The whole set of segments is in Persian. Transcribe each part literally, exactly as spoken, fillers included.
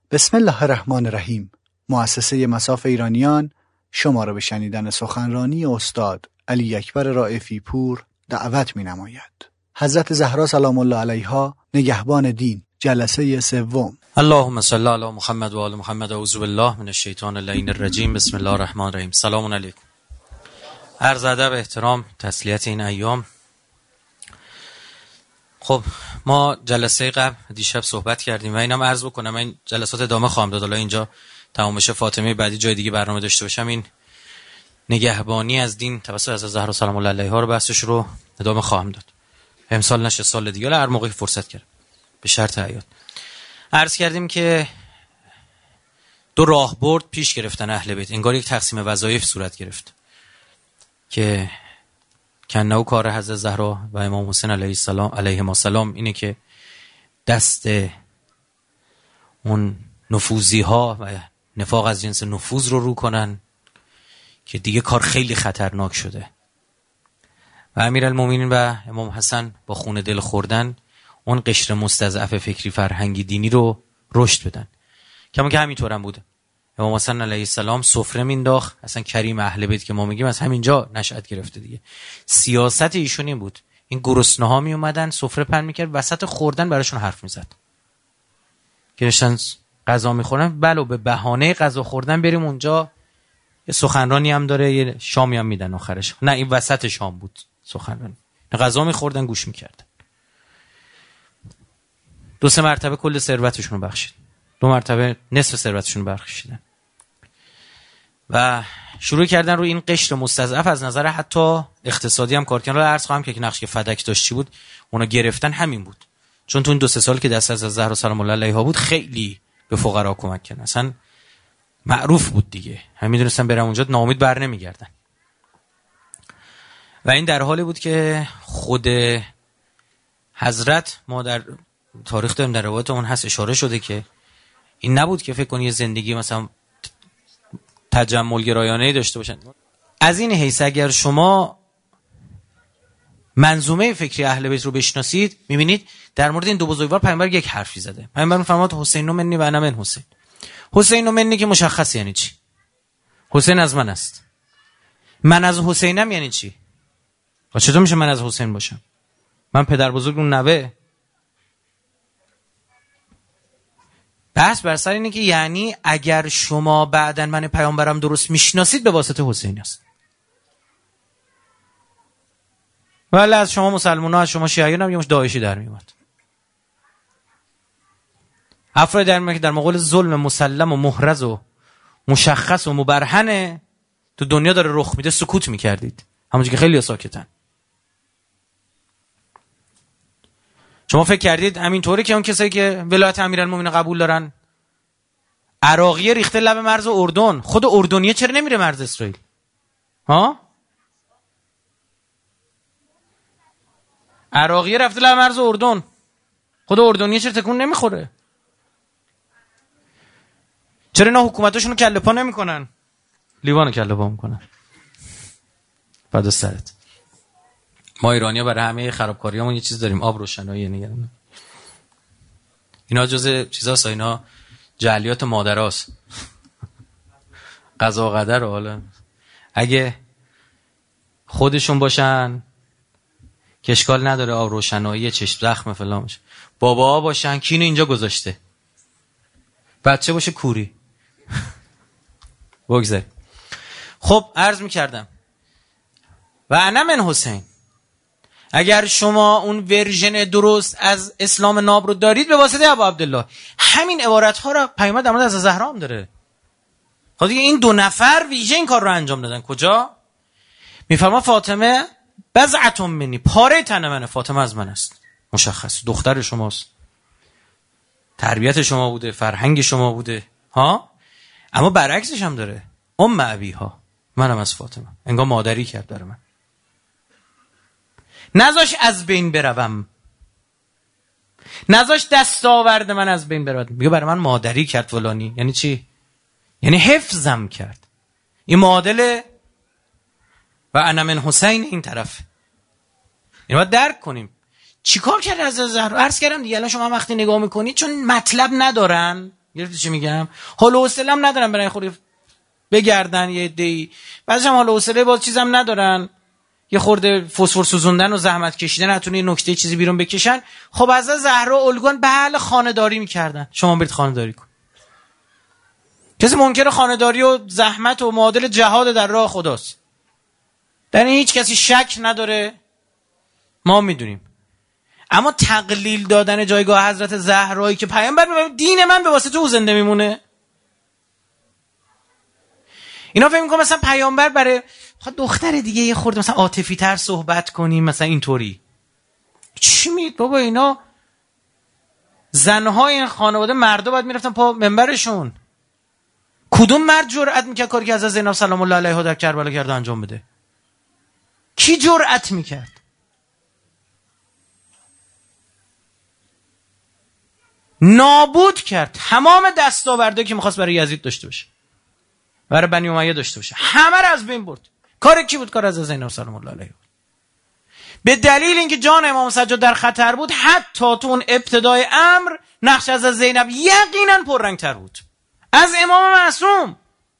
بسم الله الرحمن الرحیم. مؤسسه مصاف ایرانیان شما را به شنیدن سخنرانی استاد علی اکبر رائفی پور دعوت می نماید. حضرت زهرا سلام الله علیها، نگهبان دین، جلسه سوم. اللهم صل علی محمد و آل محمد. اعوذ بالله من الشیطان اللعین الرجیم. بسم الله الرحمن الرحیم. سلام علیکم. عرض ادب، احترام، تسلیت این ایام. خب ما جلسه قبل دیشب صحبت کردیم و اینم عرض بکنم این جلسات ادامه خواهم داد. حالا اینجا تمام بشه، فاطمه بعدی جای دیگه برنامه داشته باشم، این نگهبانی از دین توسط حضرت زهرا سلام الله علیها رو بحثش رو ادامه خواهم داد. امسال نشه سال دیگه، هر موقعی فرصت کرد به شرط حیات. عرض کردیم که دو راهبرد پیش گرفتن اهل بیت، انگار یک تقسیم وظایف صورت گرفت که کنه کار حضرت زهرا و امام حسین علیه السلام علیهم السلام اینه که دست اون نفوذی ها و نفاق از جنس نفوذ رو رو کنن که دیگه کار خیلی خطرناک شده و امیرالمومنین و امام حسن با خون دل خوردن اون قشر مستضعف فکری فرهنگی دینی رو رشد بدن. کما که همینطور هم بوده. امام حسن علیه السلام سفره مینداخت، اصلا کریم اهل بیت که ما میگیم از همینجا نشأت گرفته دیگه. سیاست ایشون این بود، این گرسنه‌ها می اومدن سفره پهن میکرد، وسط خوردن براشون حرف میزد که داشتن غذا میخورن، بله به بهانه غذا خوردن بریم اونجا، یه سخنرانی هم داره، یه شامی هم میدن آخرش. نه این وسط شام بود سخنرانی، غذا میخوردن گوش میکردن. دو سه مرتبه کل ثروتشون رو بخشید، دو مرتبه نصف ثروتشون رو بخشیدن و شروع کردن رو این قشر مستضعف از نظر حتی اقتصادی هم کار کردن. رو عرض خواهم که نقش که فدک داشت چی بود، اونا گرفتن همین بود، چون تو این دو سه سال که دست از زهرا سلام الله علیها بود خیلی به فقرا کمک کردن، اصلا معروف بود دیگه، همین میدونستن برن اونجا ناامید بر نمیگردن. و این در حالی بود که خود حضرت، ما در تاریخ داریم، در روایت اون هست اشاره شده که این نبود که فکر کنی یه زندگی مثلا تجمل گرایانه‌ای داشته باشن. از این حیث اگر شما منظومه فکری اهل بیت رو بشناسید می‌بینید در مورد این دو بزرگوار پیامبر یک حرفی زده. پیامبر می‌فرماد حسین منی و انا من حسین. حسین منی که مشخص یعنی چی؟ حسین از من است. من از حسینم یعنی چی؟ و چطور میشه من از حسین باشم؟ من پدر بزرگ اون نوه. بحث بر سر اینه که یعنی اگر شما بعداً من پیامبرم درست میشناسید به واسطه حسین است. ولی از شما مسلمان ها، از شما شیعیان هم یه مش داعشی در میومد. افراد در میاد که در مقابل ظلم مسلم و محرز و مشخص و مبرهنه تو دنیا داره رخ میده سکوت میکردید، همونجوری که خیلی ساکتن. شما فکر کردید همینطوره که اون کسایی که ولایت امیرالمومنین قبول دارن عراقیه ریخته لب مرز اردن، خود اردنیه چرا نمیره مرز اسرائیل؟ ها؟ عراقیه رفته لب مرز اردن، خود اردنیه چرا تکون نمیخوره؟ چرا اینا حکومتاشونو کله پا نمیکنن؟ لیوانو کله پا میکنن. بعد سرت ما ایرانی‌ها برای همه خرابکاریامون یه چیز داریم، آب روشنایی نگران. اینا جزء چیزاست، اینا جعلیات مادراست. قضا و قدر. حالا اگه خودشون باشن که اشکال نداره، آب روشنایی، چشم زخم فلان باشه. بابا باشن کینو اینجا گذاشته، بچه باشه کوری. بگذار. خب عرض می‌کردم و انا من حسین، اگر شما اون ورژن درست از اسلام ناب رو دارید به واسطه ابو عبدالله. همین عبارت ها رو پیامبر در مورد از زهرا هم داره. خب دیگه این دو نفر ویژه این کار رو انجام دادن. کجا؟ میفرما فاطمه بضعة منی، پاره تن منه، فاطمه از من است، مشخص دختر شماست، تربیت شما بوده، فرهنگ شما بوده ها. اما برعکسش هم داره، ام ابیها، منم از فاطمه، انگار مادری کرد برای من، نذاش از بین بروم، نذاش دستاورد من از بین برود. میگه برای من مادری کرد فلانی. یعنی چی؟ یعنی حفظم کرد. این معادله و انا من حسین این طرف. اینو باید درک کنیم. چیکار کرد از زهرا؟ عرض کردم دیگه، الان شما وقتی نگاه میکنید چون مطلب ندارن، گرفتی چی میگم؟ حال و حوصله هم ندارن برای خود بگردن یه عده‌ای، بعضیش هم حال و حوصله باز چیزام ندارن، یه خورده فسفر سوزوندن و زحمت کشیدن، نتونه یه نکته چیزی بیرون بکشن. خب از زهرا الگوان بله خانه‌داری میکردن، شما برید خانه‌داری کن. کسی منکر خانه‌داری و زحمت و معادل جهاد در راه خداست، در این هیچ کسی شک نداره، ما میدونیم. اما تقلیل دادن جایگاه حضرت زهرایی که پیامبر میگه دین من به واسطه او زنده میمونه، اینا فکر می‌کنن مثلا پیامبر برای دختر دیگه یه خورده مثلا عاطفی تر صحبت کنیم، مثلا اینطوری. چی میگید بابا؟ اینا زنهای این خانواده مردا باید میرفتن پا منبرشون. کدوم مرد جرأت میکرد کاری که از زینب سلام الله علیها در کربلا کرده انجام بده؟ کی جرأت میکرد؟ نابود کرد تمام دستاوردی که میخواست برای یزید داشته باشه، برای بنی امیه داشته باشه، همه رو از بین برد. کار کی بود؟ کار از زینب سلام الله علیها. به دلیل اینکه جان امام سجاد در خطر بود، حتی تو اون ابتدای امر نقش از زینب یقینا پررنگ‌تر بود از امام معصوم.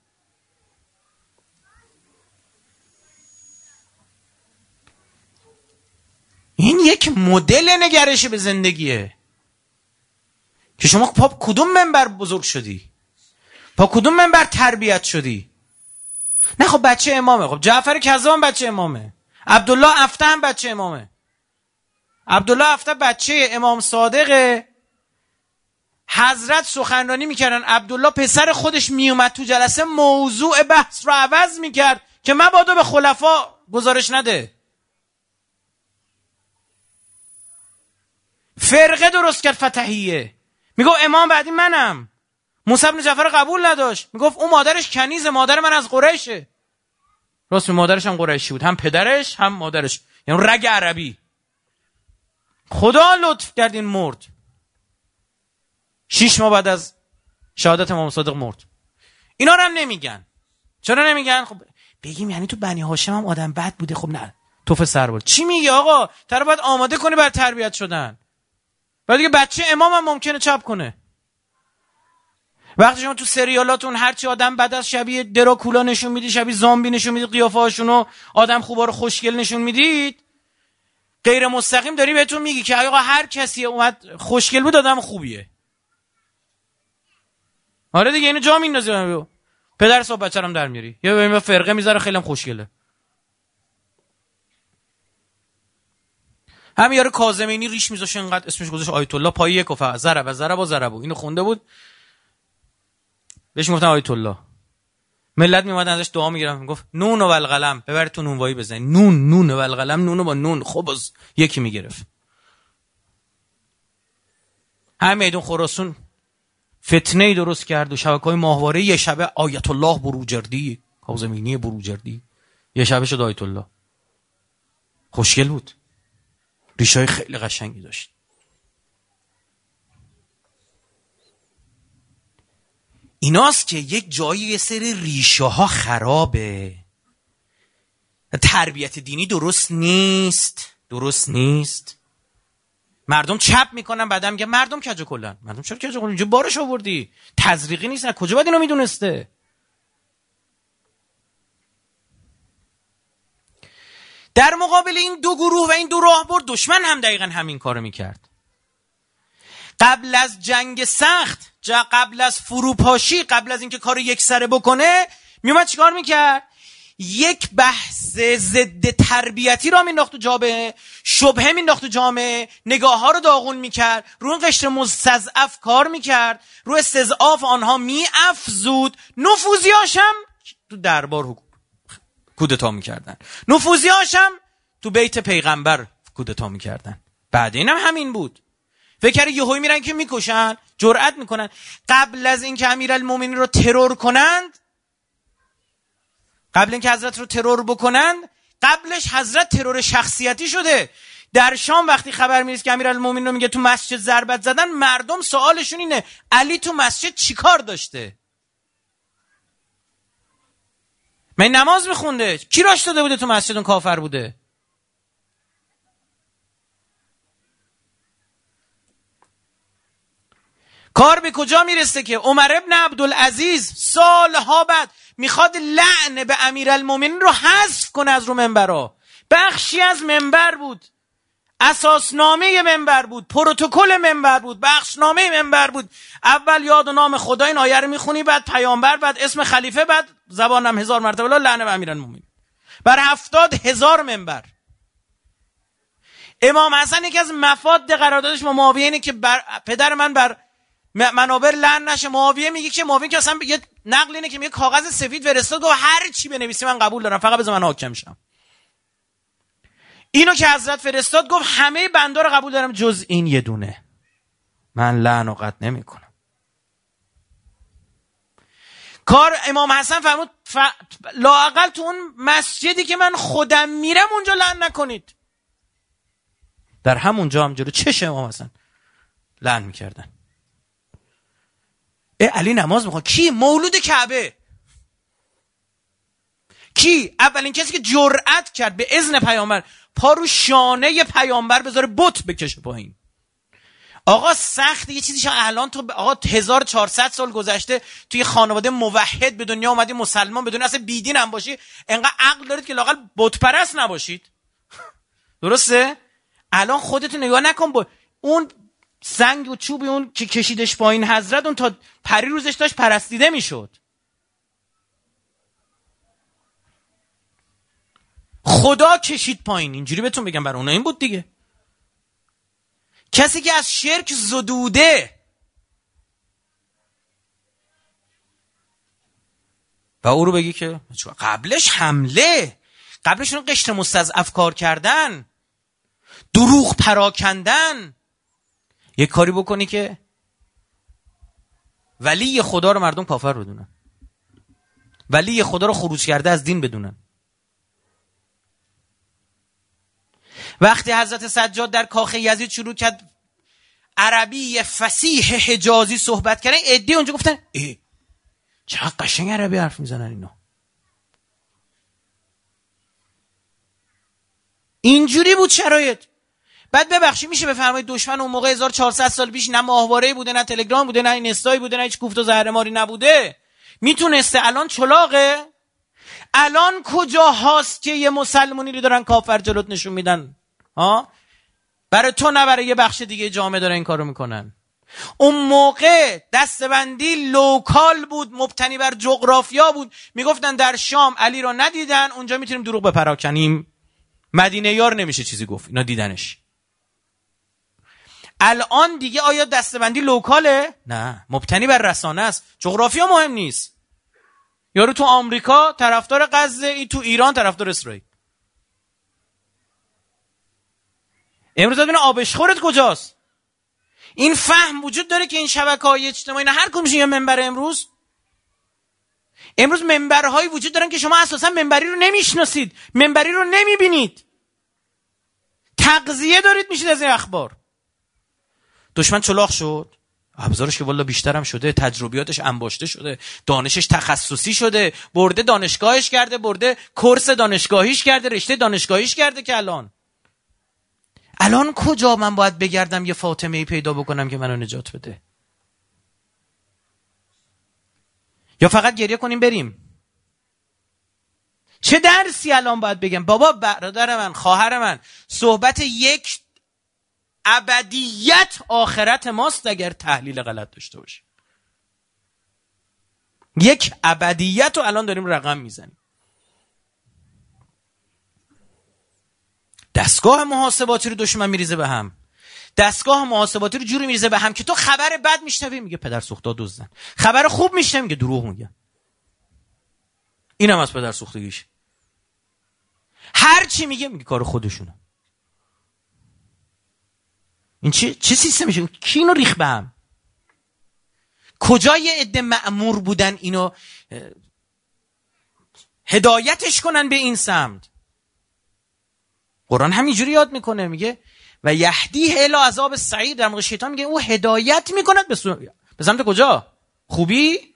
این یک مدل نگرش به زندگیه که شما پا کدوم منبر بزرگ شدی؟ پا کدوم منبر تربیت شدی؟ نه خب بچه امامه، خب جعفر کذاب بچه امامه، عبدالله افته هم بچه امامه. عبدالله افته بچه امام صادقه. حضرت سخنرانی میکردن، عبدالله پسر خودش میومد تو جلسه موضوع بحث رو عوض میکرد که مبادا به خلفا گزارش نده. فرقه درست کرد فتحیه، میگو امام بعدی منم. موسی بن جعفر قبول نداشت، میگفت اون مادرش کنیزه، مادر من از قریشه. راست مادرش هم قریشی بود، هم پدرش هم مادرش، یعنی رگ عربی. خدا لطف کرد این مرد، شیش ماه بعد از شهادت امام صادق مرد. اینا رو هم نمیگن. چرا نمیگن؟ خب بگیم یعنی تو بنی هاشم هم آدم بد بوده. خب نه، توف سر بود. چی میگی آقا؟ طرف باید آماده کنی برای تربیت شدن. بعد دیگه بچه امام هم ممکنه چپ کنه. وقتی شما تو سریالاتون هرچی آدم بد از شبیه دراکولا نشون میدید، شبیه زامبی نشون میدید، قیافه هاشونو آدم خوبا رو خوشگل نشون میدید، غیر مستقیم داری بهتون میگی که آقا هر کسی اومد خوشگل بود آدم خوبیه. آره دیگه، اینو جا میندازی، پدر صاحب بچه‌رم در میاری، یا ببین فرقه میذاره خیلی هم خوشگله. همین یارو کاظمینی ریش میذاشه اینقدر اسمش گذاشت آیت الله، پای یک و ضرب ضرب و ضرب، اینو خونده بود، بهش میگفتن آیت الله. ملت میومدن ازش دعا میگیرن، میگفت نون و القلم، ببرید تو نونوایی بزنید، نون نون و القلم، نونو با نون. خب باز یکی میگرفت. همین میدون خراسان فتنه درست کرد و شبکه‌های ماهواره. یه شبه آیت الله بروجردی، کاظمینی بروجردی، یه شبه شد آیت الله. خوشگل بود، ریشای خیلی قشنگی داشت. ایناست که یک جایی یه سری ریشه ها خرابه، تربیت دینی درست نیست، درست نیست. مردم چپ میکنن، بعدم میگن مردم کجا کلن. مردم چرا کجا کلن؟ اینجا بارش آوردی، تزریقی نیست. نه کجا باید اینو میدونسته؟ در مقابل این دو گروه و این دو راهبر دشمن هم دقیقا همین کارو میکرد. قبل از جنگ سخت، قبل از فروپاشی، قبل از اینکه کارو یک سره بکنه، میومد چیکار میکرد؟ یک بحث ضد تربیتی را مینداخت تو جامعه، شبهه مینداخت تو جامعه، نگاه ها رو داغون میکرد، رو اون قشر مستضعف کار میکرد، رو استضعاف آنها میافزود. نفوذیاش هم تو دربار کودتا میکردن، نفوذیاش هم تو بیت پیغمبر کودتا میکردن. بعد اینم هم همین بود. فکر یهویی میرن که میکشن، جرأت میکنن. قبل از اینکه امیرالمومنین رو ترور کنند، قبل اینکه حضرت رو ترور بکنند، قبلش حضرت ترور شخصیتی شده. در شام وقتی خبر میرسه که امیرالمومنین رو میگه تو مسجد ضربت زدن، مردم سوالشون اینه علی تو مسجد چی کار داشته؟ من نماز میخونده، کی راش داده بوده تو مسجد اون کافر بوده؟ کار به کجا میرسه که عمر ابن عبدالعزیز سالها بعد میخواد لعن به امیرالمومنین رو حذف کنه از رو منبرها. بخشی از منبر بود، اساسنامه منبر بود، پروتکل منبر بود، بخشنامه منبر بود. اول یاد و نام خدا این آیه رو میخونی، بعد پیامبر، بعد اسم خلیفه، بعد زبانم هزار مرتبه لعنه به امیرالمومنین بر هفتاد هزار منبر. امام حسن یکی از مفاد قراردادش با معاویه اینه که بر پدر من بر منابر لعن نشه. معاویه میگه که معاویه که اصلا یه نقل اینه که میگه کاغذ سفید فرستاد گفت هر چی بنویسی من قبول دارم، فقط بذار من حاکم شم. اینو که حضرت فرستاد گفت همه بندا رو قبول دارم جز این یه دونه، من لعن و قطع نمیکنم. کار امام حسن فرمود ف... لااقل تو اون مسجدی که من خودم میرم اونجا لعن نکنید. در همونجا هم جلو چش امام حسن لعن میکردن. ای علی نماز میخواد، کی؟ مولود کعبه. کی؟ اولین کسی که جرأت کرد به اذن پیامبر پا رو شانه پیامبر بذاره بت بکشه پایین. آقا سخت یه چیزی. الان تو آقا هزار و چهارصد سال گذشته توی خانواده موحد به دنیا اومدی، مسلمان، بدون اصلا بیدین هم باشی، انقدر عقل دارید که لااقل بت پرست نباشید. درسته؟ الان خودتون نگاه نکن، با اون سنگ و چوبی اون که کشیدش پایین حضرت، اون تا پری روزش داشت پرستیده میشد. خدا کشید پایین. اینجوری بهتون بگم بر اونها این بود دیگه. کسی که از شرک زدوده و او رو بگی که قبلش حمله، قبلش اون قشر مستضعف کار کردن، دروغ پراکندن، یک کاری بکنی که ولی خدا رو مردم کافر بدونن، ولی خدا رو خروج کرده از دین بدونن. وقتی حضرت سجاد در کاخ یزید شروع کرد عربی فصیح حجازی صحبت کردن، عده اونجا گفتن ای چقدر قشنگ عربی حرف میزنن اینا. اینجوری بود شرایط. بعد ببخشی میشه بفرمایید دشمن اون موقع هزار و چهارصد سال پیش نه ماهواره بوده، نه تلگرام بوده، نه اینستایی بوده، نه هیچ کوفت و زهرماری نبوده، میتونسته. الان چلاقه. الان کجا هاست که یه مسلمونی رو دارن کافر جلوت نشون میدن؟ ها؟ برای تو نه برای یه بخش دیگه جامعه دارن این کارو میکنن. اون موقع دستبندی لوکال بود، مبتنی بر جغرافیا بود. میگفتن در شام علی رو ندیدن، اونجا میتونیم دروغ بپراکنیم. مدینه یار نمیشه چیزی گفت، اینا دیدنش. الان دیگه آیا دستبندی لوکاله؟ نه، مبتنی بر رسانه است. جغرافیا مهم نیست. یارو تو آمریکا طرفدار غزه، ای تو ایران طرفدار اسرائیل. امروز ببین آبشخورت کجاست؟ این فهم وجود داره که این شبکه‌های اجتماعی نه هر کدومش یه منبر. امروز امروز منبرهایی وجود دارن که شما اساسا منبری رو نمیشناسید، منبری رو نمیبینید، تغذیه دارید میشید از این اخبار. دشمن چلاق شد، ابزارش که والا بیشتر هم شده، تجربیاتش انباشته شده، دانشش تخصصی شده، برده دانشگاهش کرده، برده کورس دانشگاهیش کرده، رشته دانشگاهیش کرده. که الان الان کجا من باید بگردم یه فاطمه‌ای پیدا بکنم که منو نجات بده؟ یا فقط گریه کنیم بریم؟ چه درسی الان باید بگم؟ بابا برادر من، خواهر من، صحبت یک ابدیت آخرت ماست اگر تحلیل غلط داشته باشیم. یک ابدیت رو الان داریم رقم میزنیم. دستگاه محاسباتی رو دشمن میریزه به هم. دستگاه محاسباتی رو جوری میریزه به هم که تو خبر بد میشنوی میگه پدر سوختا دزدن، خبر خوب میشنوی میگه دروغ میگه. اینم از پدر سوختگیش. هر چی میگه میگه کار خودشونه. این چه چه سیستمیشه؟ کی اینو ریخ به هم؟ کجا یه عده مأمور بودن اینو هدایتش کنن به این سمت؟ قرآن همینجوری یاد میکنه، میگه و یهدیه الی عذاب السعیر. در موقع شیطان میگه او هدایت میکند به, سو... به سمت کجا؟ خوبی؟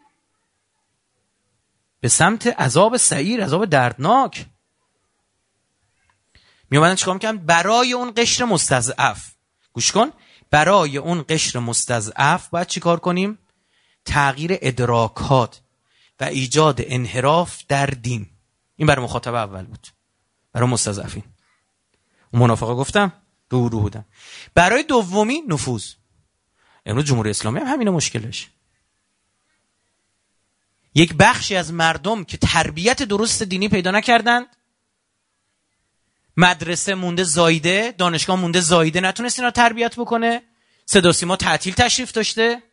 به سمت عذاب سعیر، عذاب دردناک. میومدن چیکار میکنن؟ برای اون قشر مستضعف، گوش کن، برای اون قشر مستضعف باید چی کار کنیم؟ تغییر ادراکات و ایجاد انحراف در دین. این برای مخاطب اول بود، برای مستضعفین. اون منافقا گفتم رو رو بودن. برای دومی نفوذ. امروز جمهوری اسلامی هم همینه مشکلش. یک بخشی از مردم که تربیت درست دینی پیدا نکردند، مدرسه مونده زایده، دانشگاه مونده زایده، نتونست اینا تربیت بکنه. صدا و سیما تعطیل تشریف داشته.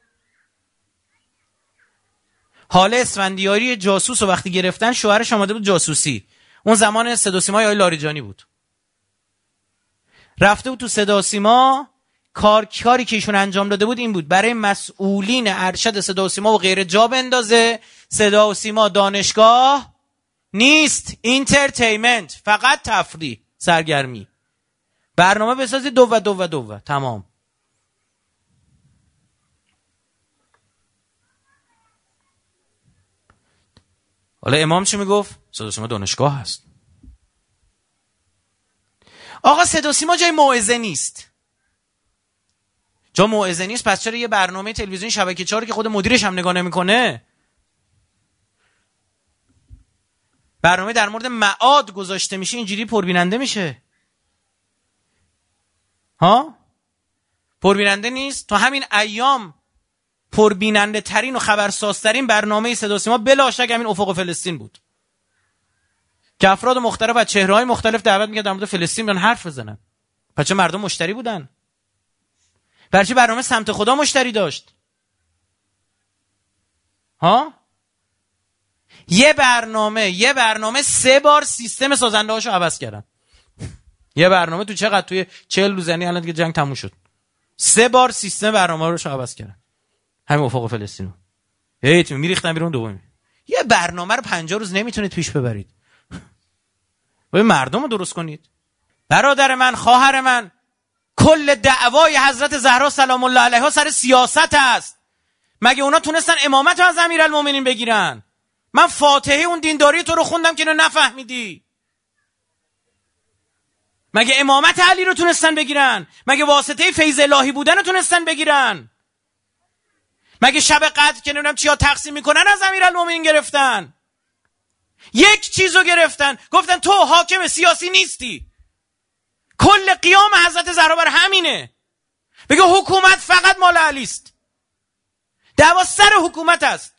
حالا اسفندیاری جاسوس رو وقتی گرفتن شوهرش آماده بود جاسوسی. اون زمان صدا و سیما یا لاریجانی بود. رفته بود تو صدا و سیما، کار کاری که ایشون انجام داده بود این بود برای مسئولین ارشد صدا و سیما و غیره جا بندازه صدا و سیما دانشگاه نیست، اینترتینمنت، فقط تفریح، سرگرمی، برنامه بسازید دو و دو و دو و تمام. حالا امام چی میگفت؟ صدا و سیما دانشگاه هست. آقا صدا و سیما جای موعظه نیست. جا موعظه نیست، پس چرا یه برنامه تلویزیونی شبکه چهار که خود مدیرش هم نگاه نمیکنه، برنامه در مورد معاد گذاشته میشه اینجوری پربیننده میشه؟ ها؟ پربیننده نیست؟ تا همین ایام پربیننده ترین و خبرسازترین برنامه صدا و سیما بلا شک همین افق فلسطین بود که افراد مختلف و چهره‌های مختلف دعوت میکرد در مورد فلسطین بیان حرف بزنن. پس چه مردم مشتری بودن؟ برچی برنامه سمت خدا مشتری داشت؟ ها؟ یه برنامه یه برنامه سه بار سیستم سازنده هاشو عوض کردن. یه برنامه تو چقدر؟ توی چهل روز، یعنی الان دیگه جنگ تموم شد، سه بار سیستم برنامه رو عوض کردن. همین افق فلسطینو هیت میریختن بیرون دومی. یه برنامه رو پنجاه روز نمیتونید پیش ببرید. باید مردم رو درست کنید. برادر من، خواهر من، کل دعوای حضرت زهرا سلام الله علیها سر سیاست است. مگه اونا تونستن امامت رو از امیرالمومنین بگیرن؟ من فاتحه اون دینداری تو رو خوندم که اینو نفهمیدی. مگه امامت علی رو تونستن بگیرن؟ مگه واسطه فیض الهی بودن رو تونستن بگیرن؟ مگه شب قدر که نمیدونم چیا تقسیم میکنن از امیرالمومنین گرفتن؟ یک چیزو گرفتن، گفتن تو حاکم سیاسی نیستی. کل قیام حضرت زهرا بر همینه، بگه حکومت فقط مال علی است، دعوا سر حکومت است.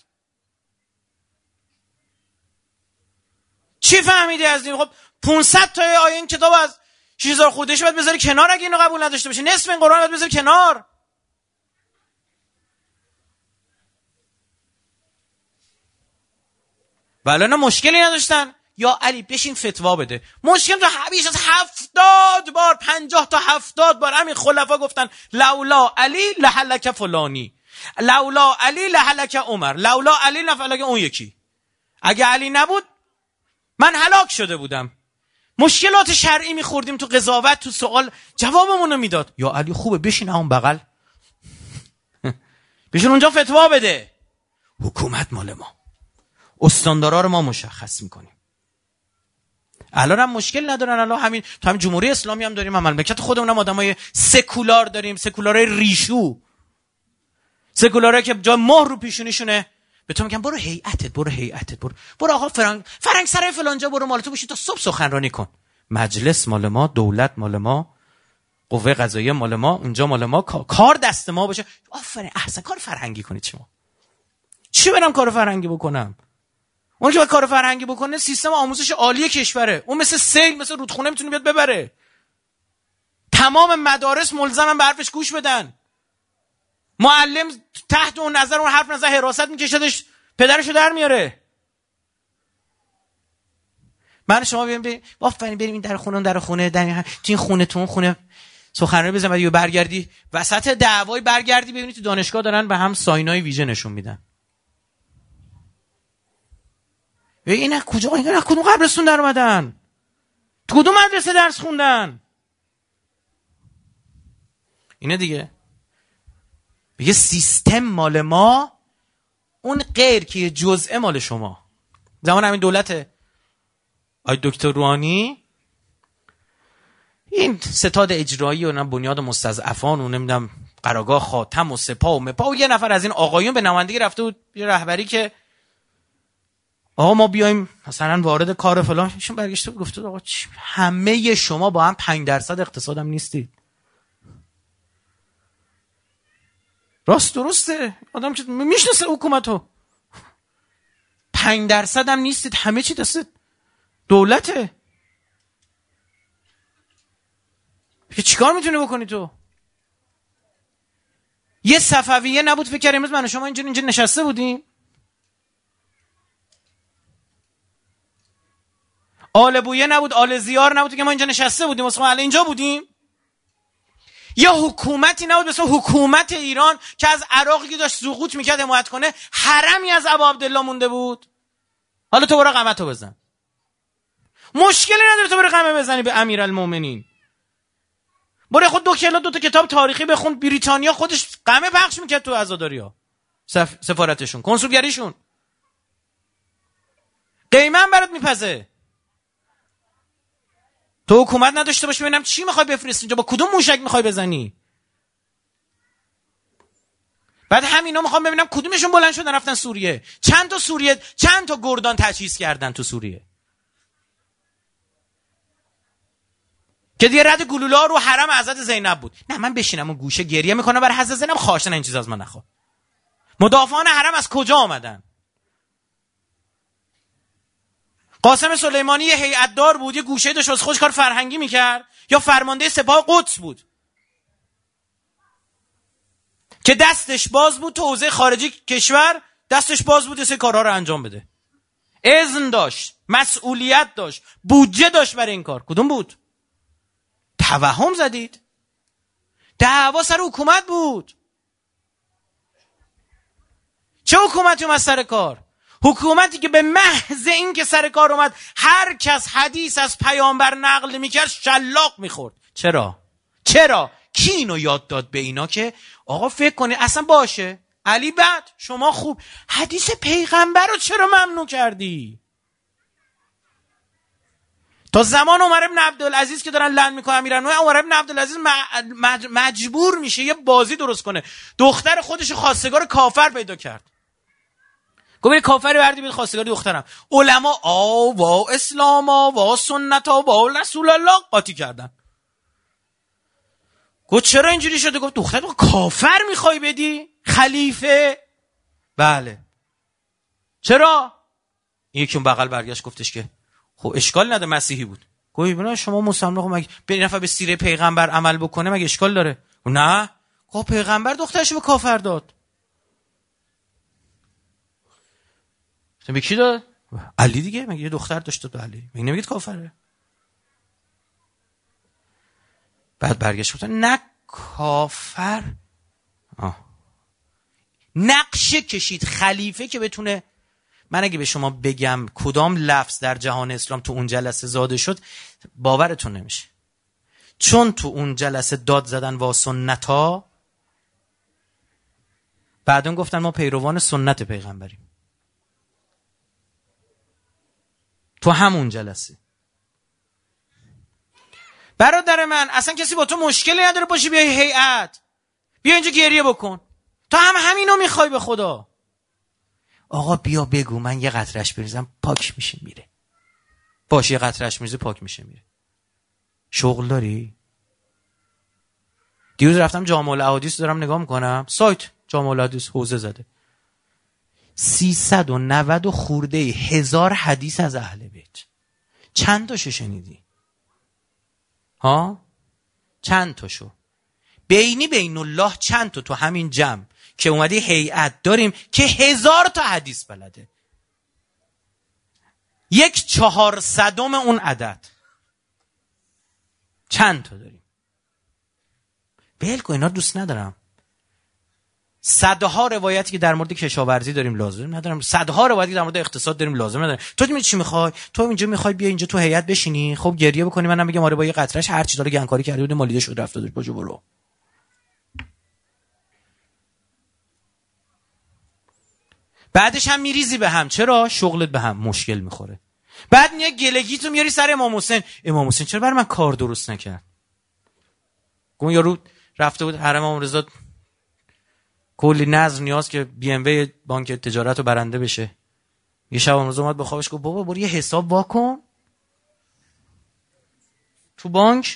چی فهمیدی از این؟ خب پانصد تا آیه این کتاب از شش هزار خودش باید بذاری کنار اگه اینو قبول نداشته باشه. نصف این قرآن باید بذاری کنار. ولی نه مشکلی نداشتن. یا علی بشین فتوا بده. مشکل تو بیش از هفتاد بار، پنجاه تا هفتاد بار همین خلفا گفتن لولا علی لهلک فلانی، لولا علی لهلک عمر، لولا علی لهلک اون یکی. اگه علی نبود من هلاک شده بودم. مشکلات شرعی میخوردیم تو قضاوت، تو سوال جوابمونو میداد. یا علی خوبه بشین اون بغل، بشین اونجا فتوا بده. حکومت مال ما، استاندارا رو ما مشخص میکنیم. الان هم مشکل ندارن. الان همین تو همین جمهوری اسلامی هم داریم، مملکت خودمون هم آدمای سکولار داریم، سکولارای ریشو، سکولارایی که جا مهر رو پیشونیشونه. به تو میگن برو هیئتت، برو هیئتت، برو برو آقا فرنگ فرنگ سرای فلانجا برو، مال تو بشین تا صبح سخنرانی کن. مجلس مال ما، دولت مال ما، قوه قضاییه مال ما، اونجا مال ما، کار دست ما باشه. آفرین، احسن کار فرهنگی کنید. شما چی برم کار فرهنگی بکنم؟ اون که با کار فرهنگی بکنه سیستم آموزش عالی کشوره. اون مثل سیل، مثل رودخونه میتونه بیاد ببره. تمام مدارس ملزمن به حرفش گوش بدن. معلم تحت اون نظر اون حرف نظر حراست میکشدش، پدرشو در میاره. من شما بیایم بریم آفرین بریم این در خونه اون در خونه، در تو این خونه تو اون خونه سخنرانی بزنید، بعد برگردی وسط دعوای برگردی ببینید تو دانشگاه دارن به هم ساینای ویژه نشون میدن. اینا کجا، اینا کدوم قبرستون در اومدن؟ تو کدوم مدرسه درس خوندن؟ اینا دیگه یه سیستم مال ما، اون غیر که یه جزء مال شما. زمان همین دولت آی دکتر روحانی این ستاد اجرایی و بنیاد مستضعفان و نمیدونم قراگاه خاتم و سپاه و مپاه و یه نفر از این آقایون به نمایندگی رفته بود یه رهبری که آقا ما بیایم مثلا وارد کار فلان. ایشون برگشته بود گفته آقا همه شما با هم پنج درصد اقتصادم نیستید. راست درسته، آدم که میشناسه حکومتو، پنج درصد هم نیستید، همه چی دست دولته. که چیکار میتونی بکنی تو؟ یه صفویه نبود فکر کنم امروز من و شما اینجا اینجا نشسته بودیم؟ آل بویه نبود، آل زیار نبود که ما اینجا نشسته بودیم واسه ما اینجا بودیم؟ یه حکومتی نبود مثل حکومت ایران که از عراقی که داشت سقوط میکرد حمایت کنه، حرمی از ابا عبدالله مونده بود؟ حالا تو برو قمتو بزن، مشکلی نداره تو برو قمه بزنی به امیرالمومنین، برو خود دو کلا دو تا کتاب تاریخی بخون. بریتانیا خودش قمه پخش میکرد تو عزاداری‌ها، سف... سفارتشون، کنسولگریشون، قیمن برات میپزه. تو حکومت نداشته باشی ببینم چی میخوای بفرستی اینجا، با کدوم موشک میخوای بزنی؟ بعد همینا میخوام ببینم کدومشون بلند شدن رفتن سوریه. چند تا سوریه چند تا گردان تجهیز کردن تو سوریه که دیگه رد گلوله رو حرم حضرت زینب بود. نه من بشینم اون گوشه گریه میکنم برای حضرت زینب، خواهشن این چیزا از من نخواه. مدافعان حرم از کجا آمدن؟ قاسم سلیمانی یه هیئت دار بود، یه گوشه داشت واسه خودش کار فرهنگی میکرد، یا فرمانده سپاه قدس بود که دستش باز بود تو حوزه خارجی کشور، دستش باز بود سه کارها رو انجام بده، اذن داشت، مسئولیت داشت، بودجه داشت برای این کار. کدوم بود؟ توهم زدید. دعوا سر حکومت بود. چه حکومتی اومد سر کار؟ حکومتی که به محض این که سر کار اومد هر کس حدیث از پیامبر نقل میکرد شلاق میخورد. چرا؟ چرا؟ کی اینو یاد داد به اینا که آقا فکر کنی اصلا باشه علی بد شما خوب، حدیث پیغمبر رو چرا ممنوع کردی؟ تا زمان عمر ابن عبدالعزیز که دارن لعن میکنن میرن، عمر ابن عبدالعزیز مجبور میشه یه بازی درست کنه، دختر خودش خواستگار کافر پیدا کرد، گفت کافری بردی بید خواستگاری دخترم. علما آ وا اسلام آ وا سنت آ وا رسول الله قاطی کردن. گفت چرا اینجوری شده؟ گفت دختر کافر میخوای بدی خلیفه؟ بله. چرا؟ این یکی اون بغل برگشت گفتش که خب اشکال نداره مسیحی بود. گفت ببین شما مسلمان خب مگه به نفع به سیره پیغمبر عمل بکنه مگه اشکال داره؟ نه. گفت پیغمبر دخترش به کافر داد. به کی داد؟ علی دیگه، مگه یه دختر داشت داد به علی، مگه نمیگید کافره؟ بعد برگشت گفت نه کافر. آه. نقشه کشید خلیفه که بتونه. من اگه به شما بگم کدام لفظ در جهان اسلام تو اون جلسه زاده شد باورتون نمیشه، چون تو اون جلسه داد زدن وا سنتا، بعدون گفتن ما پیروان سنت پیغمبریم. تو همون جلسه برادر من اصلا کسی با تو مشکلی نداره باشی بیای هیئت، بیا اینجا گریه بکن، تو هم همینو میخوای به خدا. آقا بیا بگو من یه قطرهش بریزم پاک میشه میره، باشه یه قطرهش میریزه پاک میشه میره. شغل داری؟ دیروز رفتم جامع الاحادیث دارم نگاه میکنم، سایت جامع الاحادیث حوزه زده سیصد و نود و خورده هزار حدیث از اهل بیت. چند تاشو شنیدی؟ ها؟ چند تاشو؟ بینی بین الله چند تا تو همین جمع که اومدی هیئت داریم که هزار تا حدیث بلده، یک چهار صدم اون عدد چند تا داریم؟ بلکو اینا دوست ندارم. صدها روایتی که در مورد کشاورزی داریم لازم ندارم، صدها روایتی که در مورد اقتصاد داریم لازم ندارم. تو میگی چی میخوای؟ تو اینجا میخوای بیا اینجا تو هیئت بشینی، خب گریه بکنی، منم میگم آره با یه قطرهش هر چی داره گنکاری کرده بود مالیده شد رفت دادش باجو برو. بعدش هم میریزی به هم. چرا؟ شغلت به هم مشکل میخوره. بعد میای گلگی تو میاری سر امام حسین. امام حسین چرا برای من کار درست نکرد؟ گفت یارو رفته بود حرم امام رضا کلی نظر نیاز که بی ام وی بانک تجارت رو برنده بشه. یه شب امروز اومد با خوابش گفت بابا برو یه حساب واکن تو بانک.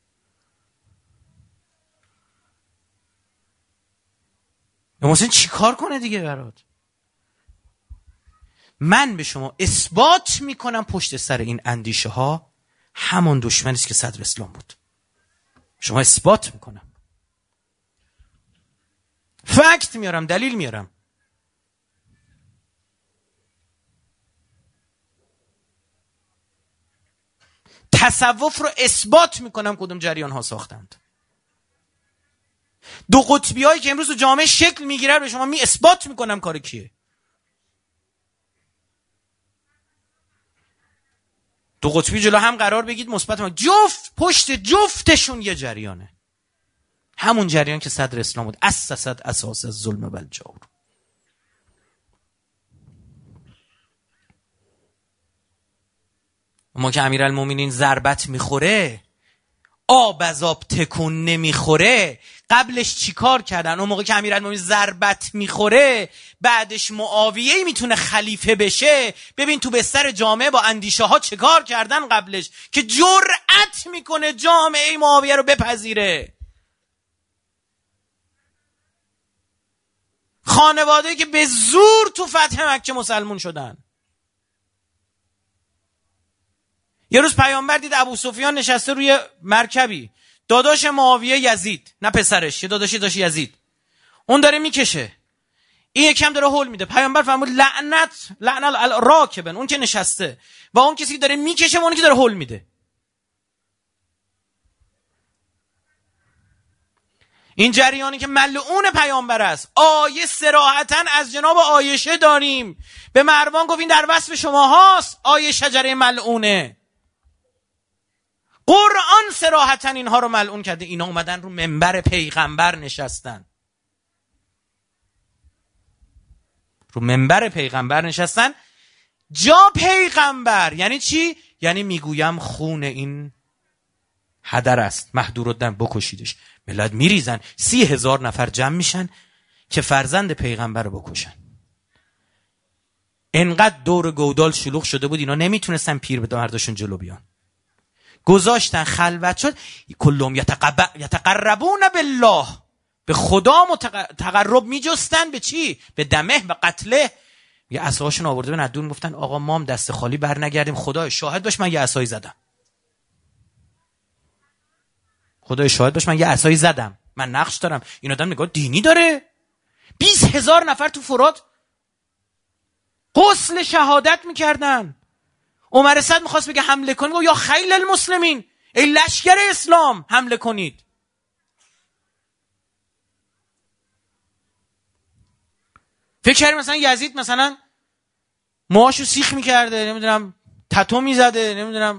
محسن چی کار کنه دیگه برات؟ من به شما اثبات میکنم پشت سر این اندیشه ها همون دشمنی است که صدر اسلام بود. شما اثبات میکنم، فکت میارم، دلیل میارم. تصوف رو اثبات میکنم کدوم جریان ها ساختند. دو قطبی هایی که امروز جامعه شکل میگیره به شما می اثبات میکنم کار کیه. دو قطبی جلو هم قرار بگید مثبت، جفت پشت جفتشون یه جریانه، همون جریان که صدر اسلام بود، اسست اساس الظلم و الجور. ما که امیرالمومنین ضربت میخوره آب از آب تکون نمیخوره، قبلش چی کار کردن؟ اون موقع که امیرالمومنین ضربت میخوره بعدش معاویه میتونه خلیفه بشه. ببین تو بستر جامعه با اندیشه ها چه کار کردن قبلش که جرأت میکنه جامعه معاویه رو بپذیره. خانواده‌ای که به زور تو فتح مکه مسلمون شدن. یه روز پیامبر دید ابو سفیان نشسته روی مرکبی، داداش معاویه یزید، نه پسرش، یه داداشی داشت یزید، اون داره میکشه، این یکم داره هول میده. پیامبر فرمود لعنت لعن الراکبن، اون که نشسته و اون کسی که داره میکشه و اون که داره هول میده. این جریانی که ملعون پیامبر است. آیه صراحتاً از جناب عایشه داریم، به مروان گفت این در وصف شما هاست، آیه شجره ملعونه. قرآن صراحتاً اینها رو ملعون کرده. اینا اومدن رو منبر پیغمبر نشستن، رو منبر پیغمبر نشستن. جا پیغمبر یعنی چی؟ یعنی میگویم خون این هدر است، مهدورالدم، بکشیدش. ملت میریزن، سی هزار نفر جمع میشن که فرزند پیغمبر رو بکشن. انقدر دور گودال شلوغ شده بود اینا نمیتونستن پیر به مرداشون جلو بیان، گذاشتن خلوت شد. کلهم یتقربون بالله، به خدا تقرب میجستن. به چی؟ به دمه و قتله. یه عصاشون آورده به ندون، گفتن آقا ما هم دست خالی بر نگردیم، خدای شاهد باش من یه عصایی زدم، خدای شاهد باش من یه عصایی زدم، من نقش دارم. این آدم نگاه دینی داره. بیست هزار نفر تو فرات غسل شهادت میکردن. عمر صد میخواست بگه حمله کنید، یا خیل المسلمین، ای لشکر اسلام حمله کنید. فکر کردیم مثلا یزید مثلا موهاشو سیخ میکرده، نمیدونم تتو میزده، نمیدونم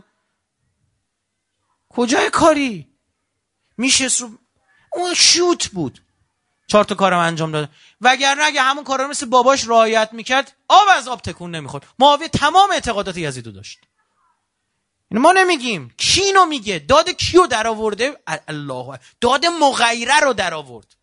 کجای کاری میشه رو اون شوت بود، چهار تا کارم انجام داده. وگرنه اگه همون کارا رو مثل باباش رعایت میکرد آب از آب تکون نمیخورد. معاویه تمام اعتقادات یزیدو داشت. اینو ما نمیگیم، کی اینو میگه؟ داد کیو در آورده؟ الله، داد مغیره رو در آورد.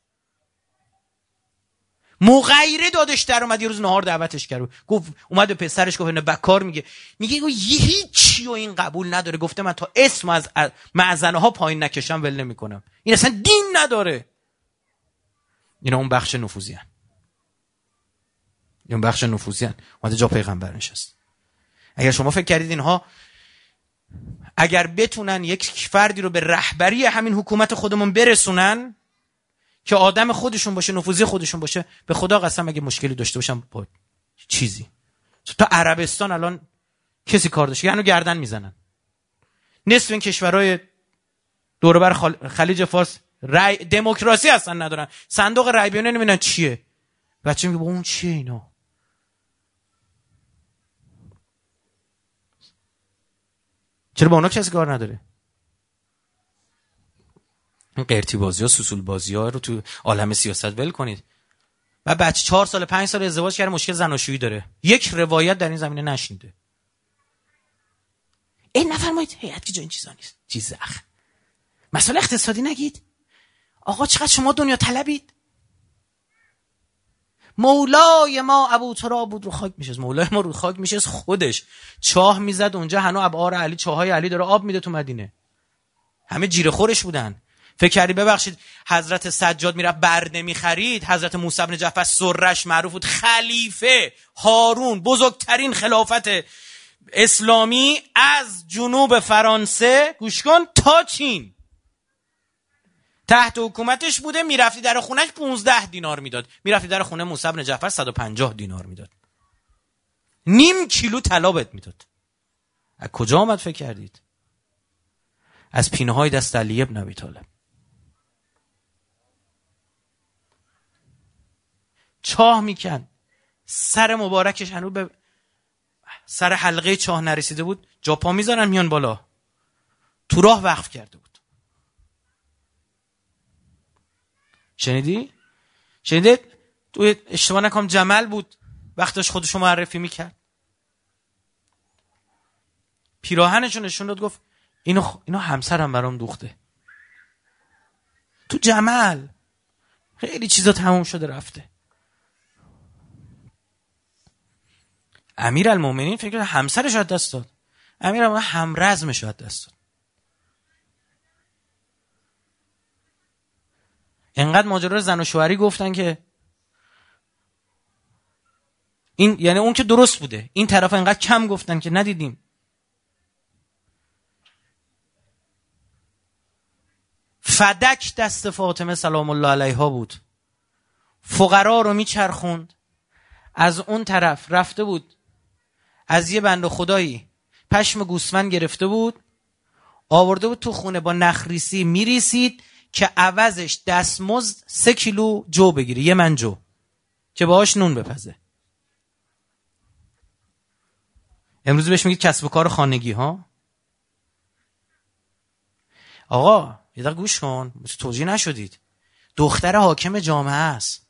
مغیره دادش در اومد. یه روز نهار دعوتش کرد، گفت اومد به پسرش گفت بکار میگه میگه یه هیچی و این قبول نداره، گفته من تا اسم از معزنه ها پایین نکشم ول نمیکنم. این اصلا دین نداره. اینا اون بخش نفوذی ان، اون بخش نفوذی ان. اومده جا پیغمبر نشست. اگر شما فکر کردید اینها اگر بتونن یک فردی رو به رهبری همین حکومت خودمون برسونن که آدم خودشون باشه، نفوذی خودشون باشه، به خدا قسم اگه مشکلی داشته باشم با چیزی، تا عربستان الان کسی کار داشته یعنی گردن میزنن. نصف این کشورهای دور و بر خلیج فارس رای دموکراسی هستن، ندارن صندوق رای بیانه، نمیدونن چیه. بچه میگه با اون چیه اینا؟ چرا با اونا کسی کار نداره؟ این قرتی بازی ها، سوسول بازی ها رو تو عالم سیاست ول کنید. و بچه چهار سال پنج سال ازدواج کرده مشکل زناشویی داره، یک روایت در این زمینه نشنیده. این نفرمایید هیئت که جا این چیزا نیست، چیز اخ مسئله اقتصادی نگید. آقا چقدر شما دنیا طلبید؟ مولای ما ابو تراب بود، رو خاک میشه. مولای ما رو خاک میشه، خودش چاه میزد اونجا، هنو ابعار علی، چاهای علی داره آب میده تو مدینه. همه جیره خورش بودن. فکر کردی ببخشید حضرت سجاد میرفت برده میخرید؟ حضرت موسی بن جعفر سرش معروف بود، خلیفه هارون، بزرگترین خلافت اسلامی از جنوب فرانسه گوش کن تا چین تحت حکومتش بوده. میرفتی در خونهش پونزده دینار میداد، میرفتی در خونه موسی بن جعفر صد و پنجاه دینار میداد، نیم کیلو طلا بهت میداد. از کجا آمد فکر کردید؟ از پینه های دست علی ابن ابی طالب. چاه میکن، سر مبارکش هنوز به سر حلقه چاه نرسیده بود، جا پا میذارن میان بالا، تو راه وقف کرده بود. شنیدی؟ شنیدید؟ تو اشتباه نکنم جمل بود وقتش خودشو معرفی میکرد، پیراهنشو نشون داد، گفت اینو اینو همسرم برام دوخته. تو جمل خیلی چیزا تموم شده رفته. امیرالمومنین فکر کنم همسرش از دست داد، امیرالمومنین همرزمش از دست داد. انقدر ماجرا زن و شوهری گفتن که این یعنی اون که درست بوده، این طرف انقدر کم گفتن که ندیدیم. فدک دست فاطمه سلام الله علیها بود، فقرا رو میچرخوند. از اون طرف رفته بود از یه بنده خدایی پشم گوسفند گرفته بود، آورده بود تو خونه با نخریسی میریسید که عوضش دستمزد سه کیلو جو بگیره، یه من جو، که باهاش نون بپزه. امروز بهش میگید کسب و کار خانگی ها. آقا یه دقیقه گوش کن، توجیه نشدید. دختر حاکم جامعه است،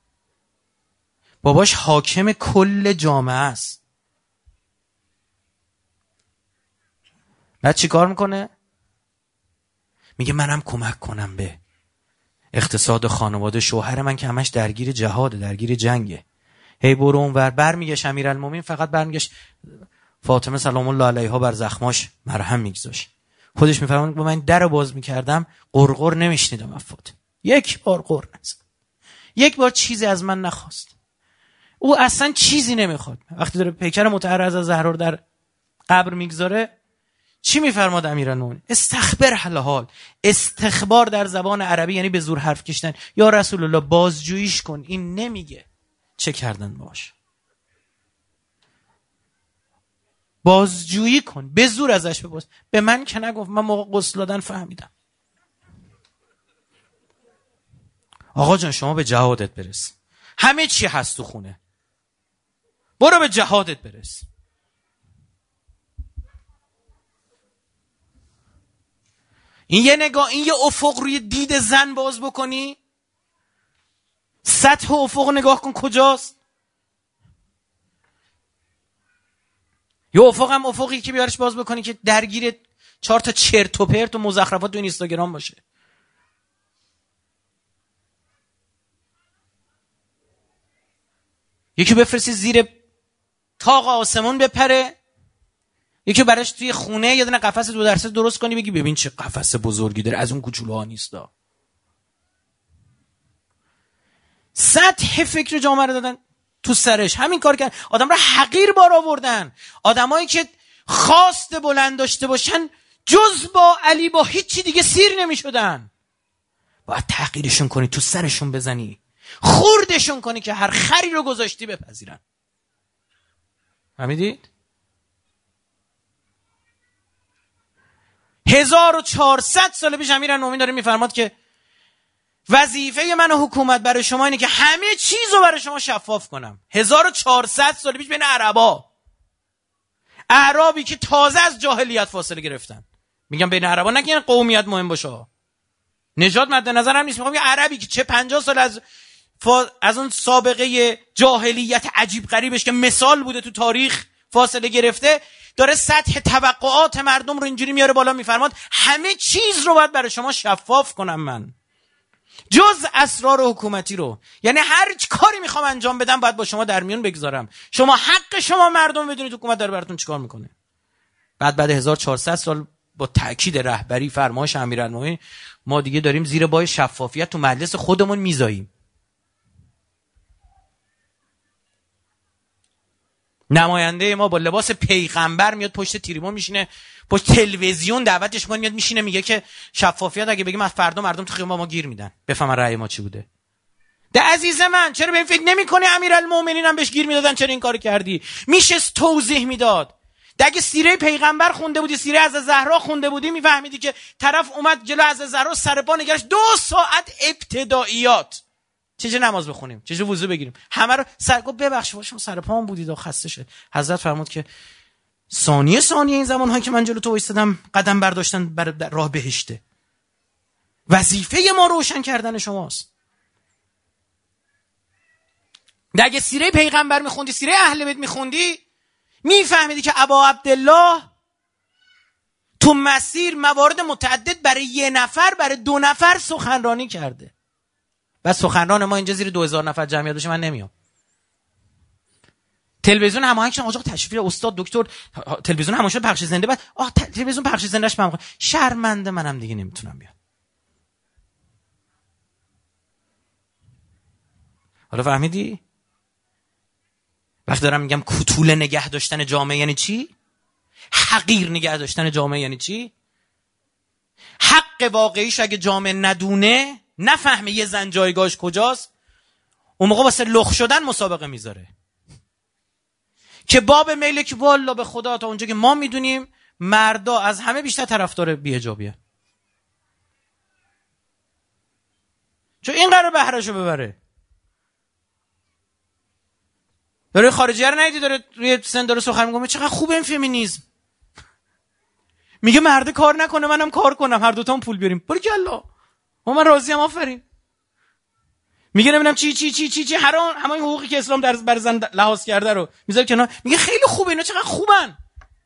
باباش حاکم کل جامعه است. بعد چی کار میکنه؟ میگه منم کمک کنم به اقتصاد خانواده، شوهر من که همش درگیر جهاده، درگیر جنگه، هی برو اونور. برمیگشت امیرالمومنین فقط برمیگشت فاطمه سلام الله علیها بر زخماش مرهم میگذاشت. خودش میفرماید با من درو باز میکردم قرقر نمیشنیدم افات، یک بار قر نزد، یک بار چیزی از من نخواست. او اصلا چیزی نمیخواد. وقتی داره پیکر مطهر از زهرا رو در قبر میگذاره چی میفرماد امیرالمومنین؟ استخبر حل حال. استخبار در زبان عربی یعنی به زور حرف کشیدن. یا رسول الله بازجوییش کن، این نمیگه چه کردن باش، بازجویی کن، به زور ازش بپرس. به من که نگفت، من موقع غسل دادن فهمیدم. آقا جان شما به جهادت برس، همه چی هست تو خونه، برو به جهادت برس. این یه نگاه، این یه افق روی دید زن باز بکنی، سطح افق نگاه کن کجاست. یه افق هم افقی که بیارش باز بکنی که درگیر چهار تا چرت و پرت و مزخرفات تو اینستاگرام باشه. یکی بفرستی زیر طاق آسمون بپره، یکی براش توی خونه یه دونه قفس دو درصد درست کنی بگی ببین چه قفس بزرگی داره، از اون کوچولوها نیستا. سطح فکر جامعه رو دادن تو سرش، همین کار کردن. آدم رو حقیر بار آوردن. آدمایی که خواست بلند داشته باشن جز با علی با هیچی دیگه سیر نمی شدن. باید تحقیرشون کنی، تو سرشون بزنی، خوردشون کنی که هر خری رو گذاشتی بپذیرن. فهمیدید؟ هزار و چهارصد سال پیش امیرالمومنین داره میفرماد که وظیفه من و حکومت برای شما اینه که همه چیز رو برای شما شفاف کنم. هزار و چهارصد سال پیش بین عربا، اعرابی که تازه از جاهلیت فاصله گرفتن. میگم بین عربا، نه که قومیت مهم باشه، نژاد مد نظر هم نیست. میگم یه عربی که چه پنجاه سال از فا... از اون سابقه جاهلیت عجیب غریبش که مثال بوده تو تاریخ فاصله گرفته، داره سطح توقعات مردم رو اینجوری میاره بالا. میفرماد همه چیز رو باید برای شما شفاف کنم من. جز اسرار حکومتی رو. یعنی هر کاری میخوام انجام بدم باید با شما در میون بگذارم. شما حق شما مردم بدونید حکومت داره براتون چیکار میکنه. بعد بعد هزار و چهارصد سال با تاکید رهبری فرمایش امیرالمومنین ما دیگه داریم زیر بار شفافیت تو مجلس خودمون میذاییم. نماینده ما با لباس پیغمبر میاد پشت تریبون میشینه، پشت تلویزیون دعوتش میکنه، میاد میشینه میگه که شفافیت اگه بگیم از فردا مردم تو خیابون ما گیر میدن بفهمن رأی ما چی بوده. ده عزیز من چرا به این فکر نمی‌کنی امیرالمومنین هم بهش گیر میدادن چرا این کارو کردی؟ میشه توضیح میداد. اگه سیره پیغمبر خونده بودی، سیره از زهرا خونده بودی، میفهمیدی که طرف اومد جلو از زهرا سر پا نگرش دو ساعت ابتداییات چجوری نماز بخونیم، چجوری وضو بگیریم، همه رو سر گفت ببخشید شما سر پام بودید و خسته شد. حضرت فرمود که ثانیه ثانیه این زمان‌هایی که من جلو تو وایسادم قدم برداشتن بر راه بهشته. وظیفه ما روشن کردن شماست. اگه سیره پیغمبر میخوندی، سیره اهل بیت میخوندی، میفهمیدی که ابا عبدالله تو مسیر موارد متعدد برای یه نفر برای دو نفر سخنرانی کرده. و سخنران ما اینجا زیر دو هزار نفر جمعیت باشه من نمیام. تلویزیون هماهنگ شدن آقا تشریف استاد دکتر تلویزیون هماهنگ شد پخش زنده، بعد آه تلویزیون پخش زندهش من شرمنده منم دیگه نمیتونم بیام. حالا فهمیدی؟ وقتی دارم میگم کتول نگه داشتن جامعه یعنی چی؟ حقیر نگه داشتن جامعه یعنی چی؟ حق واقعیش اگه جامعه ندونه، نفهمه یه زن جایگاهش کجاست، اون موقع واسه لخ شدن مسابقه میذاره که باب میله که والا به خدا تا اونجا که ما میدونیم مردا از همه بیشتر طرفدار بی‌حجابیه، چون این قرار بهرهشو ببره. داره خارجیه رو ندیدی داره روی سن داره سخن میگه چقدر خوبه این فمینیسم، میگه مرد کار نکنه منم کار کنم هر دوتام پول بیاریم، باریکلا ما من راضی ام آفرین. میگه نمیدونم چی چی چی چی چی حرام، همه حقوقی که اسلام در بر زن لحاظ کرده رو میذاره کنار، میگه خیلی خوبه اینا چقدر خوبن.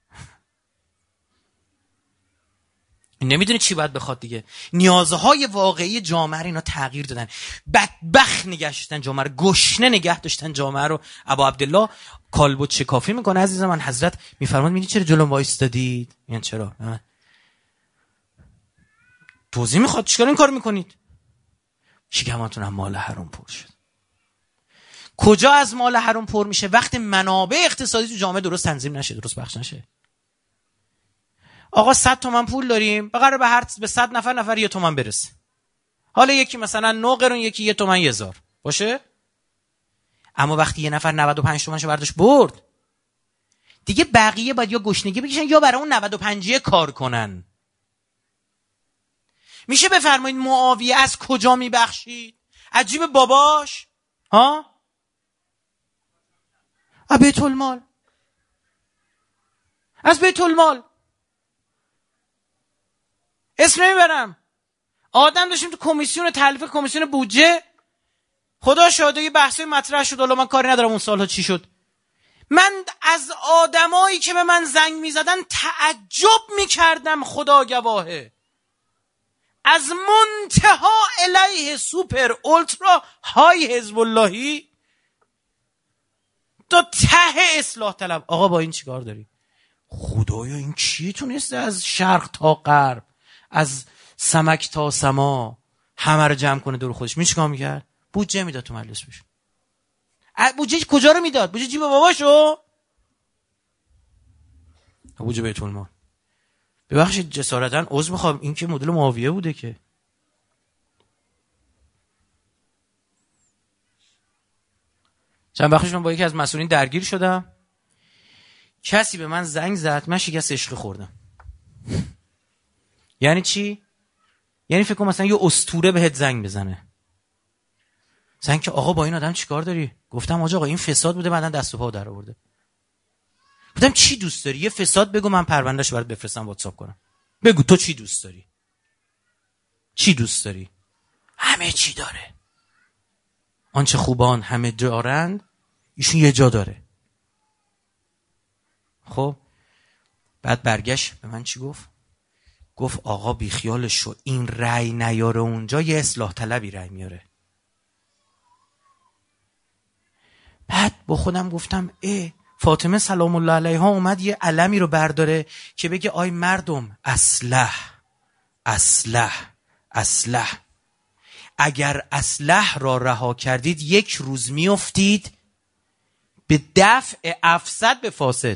نمیدونه چی باید بخواد دیگه. نیازهای واقعی جامعه اینا تغییر دادن، بدبخت نگه داشتن جامعه رو، گشنه نگه داشتن جامعه رو. ابا عبدالله کالبد شکافی میکنه عزیز من. حضرت میفرماد میگه چرا جلوم وایستادید؟ یعنی چرا؟ توضیح میخواد چیکار این کار میکنید؟ شکمتون هم مال حرام پر شد. کجا از مال حرام پر میشه؟ وقتی منابع اقتصادی تو جامعه درست تنظیم نشه، درست بخش نشه. آقا صد تومن پول داریم، بقرار به هر به صد نفر نفر یه تومن برسه. حالا یکی مثلا نه قرون، یکی یه تومن یه هزار باشه. اما وقتی یه نفر نود و پنج تومنشو برداشت برد، دیگه بقیه باید یا گشنگی بکشن یا برای اون نود و پنج کار کنن. میشه بفرمایید معاویه از کجا میبخشید؟ عجیب باباش ها؟ از بیت المال، از بیت المال. اسم نمیبرم. آدم داشتیم تو کمیسیون تلفیق، کمیسیون بودجه، خدا شاهده یه بحثی مطرح شد، حالا من کاری ندارم اون سالها چی شد. من از آدمایی که به من زنگ میزدن تعجب میکردم، خدا گواهه. از منتها الیه سوپر اولترا های حزب اللهی تا ته اصلاح طلب. آقا با این چیکار داری؟ خدایا این کی تونسته از شرق تا غرب، از سمک تا سما همه رو جمع کنه دور خودش؟ می چیکار میکرد؟ بودجه میداد تو مجلس بشه. بودجه کجا رو میداد؟ بودجه جیب باباشو؟ بودجه بیت المال. ببخشید جسارتاً عذر میخوام، این که مدل معاویه بوده که. چند وقتش من با یکی از مسئولین درگیر شدم، کسی به من زنگ زد، من شکست عشقی خوردم. یعنی چی؟ یعنی فکر کنم مثلا یه اسطوره بهت زنگ بزنه، زنگ که آقا با این آدم چیکار داری؟ گفتم آقا این فساد بوده بعدن دست و پا در آورده. گفتم چی دوست داری؟ یه فساد بگو من پروندهشو برات بفرستم واتساپ کنم. بگو تو چی دوست داری؟ چی دوست داری؟ همه چی داره. آنچه خوبان همه دارند، ایشون یه جا داره. خب بعد برگشت به من چی گفت؟ گفت آقا بیخیالش شو، این رأی نیاره اونجا یه اصلاح طلبی رأی میاره. بعد با خودم گفتم اه فاطمه سلام الله علیها اومد یه علمی رو برداره که بگه آی مردم اصلح اصلح اصلح. اگر اصلح را رها کردید یک روز میافتید به دفع افسد به فاسد.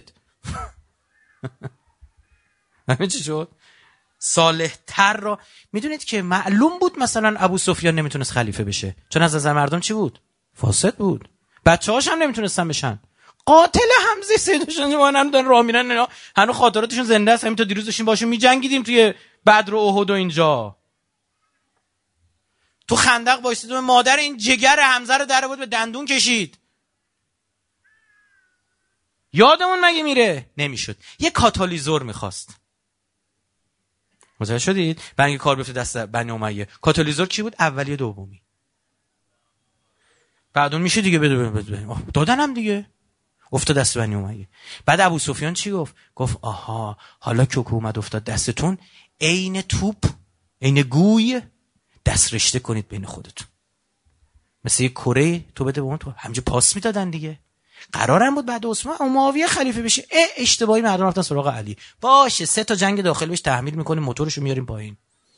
همین چی شد؟ صالح تر را میدونید که معلوم بود مثلا ابو سفیان نمیتونست خلیفه بشه، چون از نظر مردم چی بود؟ فاسد بود. بچه هاش هم نمیتونستن بشن. قاتل حمزه سیدشون جوانم دارن راه میرن، اینا هنو خاطراتشون زنده است. همین تا دیروز داشتیم باشون میجنگیدیم توی بدر و احد و اینجا. تو خندق وایسید مادر این جگر حمزه رو در بود به دندون کشید. یادمون مگه میره؟ نمیشد. یه کاتالیزور میخواست. متوجه شدید؟ برای کار بیفته دست بنی امیه. کاتالیزور چی بود؟ اولی دومی. بعد اون میشه دیگه بده بده بده. دادنم دیگه. افتاد دست بنی امیه. بعد ابو سفیان چی گفت؟ گفت آها حالا که اومد افتاد دستتون، عین توپ عین گوی دست رشته کنید بین خودتون. مثل یه کره تو بده به اون، تو همینجا پاس میدادن دیگه. قرارم بود بعد عثمان و معاویه خلیفه بشه. اه اشتباهی مردم رفتن سراغ علی. باشه سه تا جنگ داخلی بهش تحمیل میکنیم، موتورشو میاریم پایین.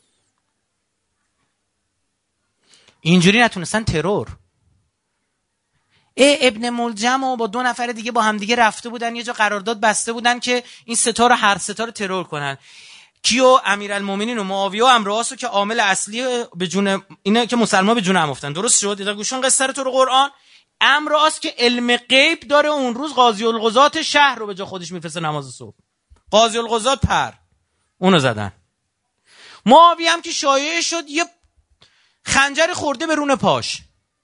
اینجوری نتونستن ترور. اه ابن ملجم و با دو نفر دیگه با هم دیگه رفته بودن یه جا قرارداد بسته بودن که این ستا رو هر ستا رو ترور کنن. کیو؟ امیرالمومنین و معاویه و امراسو که عامل اصلی به جون اینا که مسلمان به جون هم افتن. درست شد؟ دیدن گوشون قصه رو تو قرآن. امراس که علم غیب داره، اون روز قاضی القضات شهر رو به جا خودش میفرسته نماز صبح. قاضی القضات پر اونو زدن. معاویه هم که شایعه شد یه خنجر خورده به رون پاش.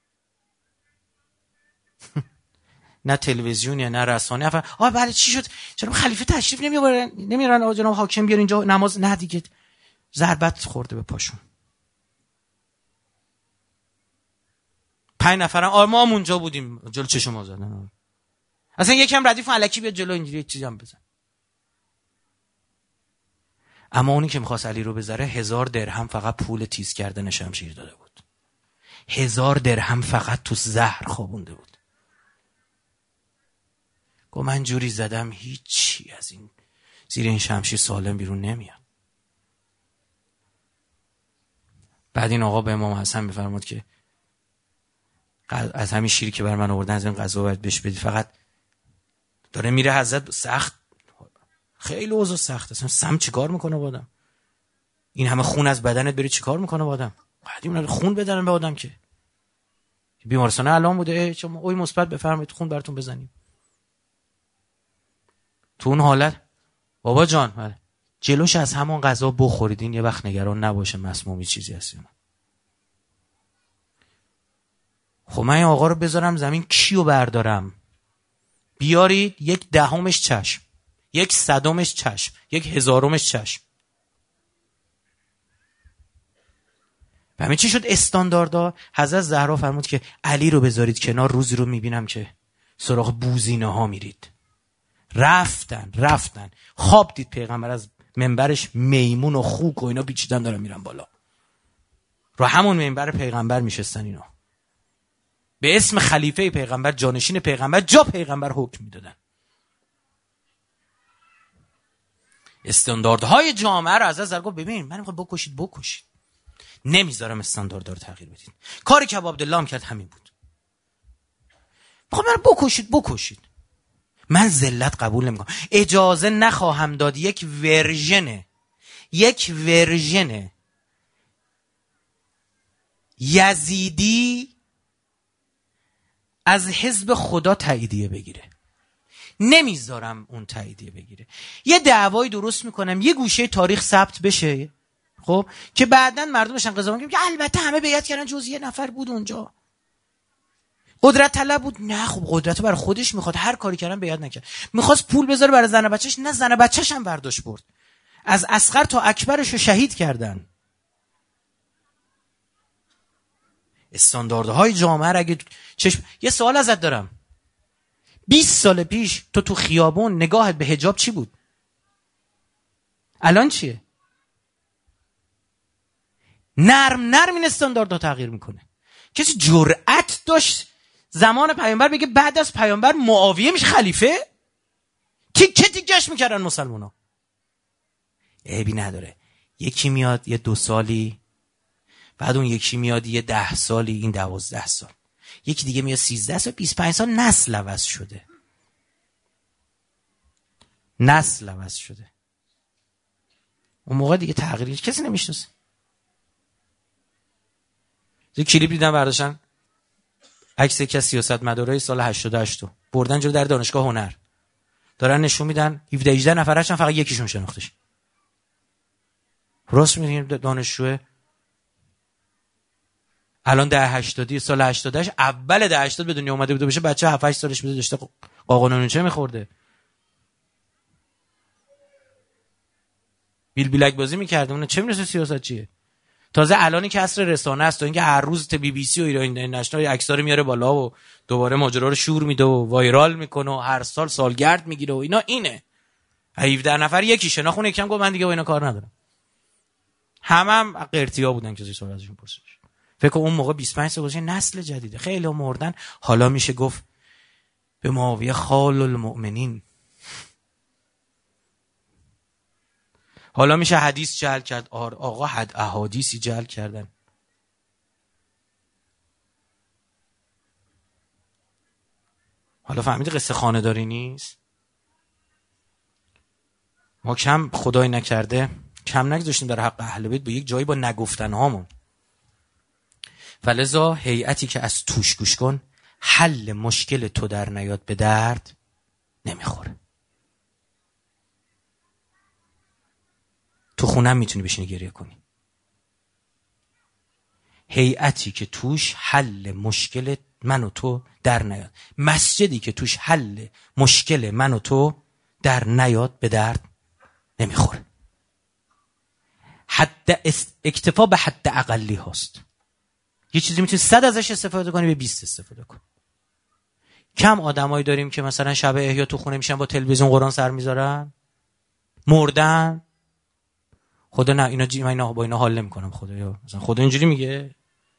نه تلویزیونی نه رسانه. آ بله چی شد؟ جناب خلیفه تشریف نمیارن نمیارن آقا جناب حاکم بیار اینجا نماز. نه دیگه ضربت خورده به پاشون. پنج نفرم آ ما هم اونجا بودیم جلو چشم ما زدن. اصلا یکم ردیف الکی بیاد جلو اینجوری چیزی هم بزن. اما اونی که می‌خواست علی رو بذاره هزار درهم فقط پول تیز کردن شمشیر داده بود. هزار درهم فقط تو زهر خوابونده بود. گفت من جوری زدم هیچی از این زیر این شمشیر سالم بیرون نمیاد. بعد این آقا به امام حسن میفرمود که از همین شیری که بر من آوردن از این غذا باید بهش بدید. فقط داره میره حضرت سخت، خیلی اوضاع سخت است. سم چیکار میکنه با آدم؟ این همه خون از بدنت بری چیکار میکنه با آدم؟ بعد اون خون بدن به آدم که بیمارستان الان بوده شما اوی مثبت بفرمایید خون براتون بزنیم. تو اون حالت بابا جان جلوش از همون غذا بخورید، این یه وقت نگران نباشه مسمومی چیزی هست. خب من این آقا رو بذارم زمین کیو بردارم؟ بیارید یک دهمش چشم، یک صدمش چشم، یک هزارمش چشم. و همین چی شد استانداردها؟ حضرت زهرا فرمود که علی رو بذارید کنار، روزی رو میبینم که سراغ بوزینه ها میرید. رفتن رفتن خواب دید پیغمبر از منبرش میمون و خوک و اینا بیچیدن دارن میرن بالا. رو همون منبر پیغمبر میشستن اینا، به اسم خلیفه پیغمبر، جانشین پیغمبر، جا پیغمبر حکم میدادن. استانداردهای جامعه رو از از گفت ببین من میخوام بکشید بکشید، نمیذارم استانداردها رو تغییر بدید. کاری که ابو عبدالله هم کرد همین بود. میخوام من بکشید بکشید، من ذلت قبول نمیکنم. اجازه نخواهم داد یک ورژن یک ورژن یزیدی از حزب خدا تاییدیه بگیره. نمیذارم اون تاییدیه بگیره. یه دعوایی درست میکنم یه گوشه تاریخ ثبت بشه، خب که بعداً مردم بشن قضاوت کنن که البته همه بیعت کردن جز یه نفر بود اونجا قدرت طلب بود. نه خب قدرت رو برای خودش میخواد، هر کاری کردن بیعت نکرد. میخواست پول بذاره برای زن و بچهش، نه زن و بچهش هم برداشت برد. از اصغر تا اکبرش رو شهید کردن. استانداردهای جامعه اگه چشم. یه سوال ازت دارم، بیست سال پیش تو تو خیابون نگاهت به حجاب چی بود؟ الان چیه؟ نرم نرم این استانداردها تغییر میکنه. کسی جرأت داشت زمان پیامبر بگه بعد از پیامبر معاویه میشه خلیفه؟ تیکه تیکش میکردن مسلمونا. عیبی نداره. یکی میاد یه دو سالی، بعد اون یکی میاد یه ده سالی، این دوازده سال، یکی دیگه میاد سیزده سال، بیست پنج سال، نسل عوض شده. نسل عوض شده. اون موقع دیگه تغییری کسی نمیشناسه. یه کلیپ دیدم برداشتن عکس یک از سیاستمدارای سال هشتاد و هشت بردن جلو در دانشگاه هنر، دارن نشون میدن هفده هجده نفرشون فقط یکیشون شناختش. راست میگیم دانشجوه الان ده هشتادی سال هشتاد و هشت اول ده هشتاد به دنیا اومده بوده باشه، بچه هفت هشت سالش بوده داشته قاقونونو چه میخورده، بیل بیلک بازی میکرده، اون چه میرسه سیاست چیه. تازه الانی که عصر رسانه است و اینکه هر روز ته بی بی سی و ایران نشنال عکس‌ها رو میاره بالا و دوباره ماجرا رو شور میده و وایرال میکنه و هر سال سالگرد میگیره و اینا، اینه هفده نفر یکی شناخت، یکم گفت من دیگه با اینا کار ندارم. همه هم قرتیا بودن که سوال ازشون پرسید. فکر کنم اون موقع بیست و پنج سال گذشته، نسل جدیده، خیلی ها مردن. حالا میشه گفت به معاویه خال المؤمنین. حالا میشه حدیث جعل کرد. آقا حد احادیثی جعل کردن. حالا فهمیدی قصه خانه‌داری نیست؟ ما کم خدای نکرده کم نگذاشتیم در حق اهل بیت با یک جایی با نگفتن هامون. فلذا هیئتی که از توش گوش کن حل مشکل تو در نیاد به درد نمیخوره. تو خونم میتونی بشینی گریه کنی. هیئتی که توش حل مشکل من و تو در نیاد، مسجدی که توش حل مشکل من و تو در نیاد به درد نمیخوره. حد اکتفا به حد اقلی هست. یه چیزی میتونی صد ازش استفاده کنی، به بیست استفاده کن. کم آدمایی داریم که مثلا شب احیا تو خونه میشن با تلویزیون قرآن سر میذارن، مردن. خدا نه اینا جی... من اینا با اینا حال نمیکنم. خدا یا مثلا خدا اینجوری میگه.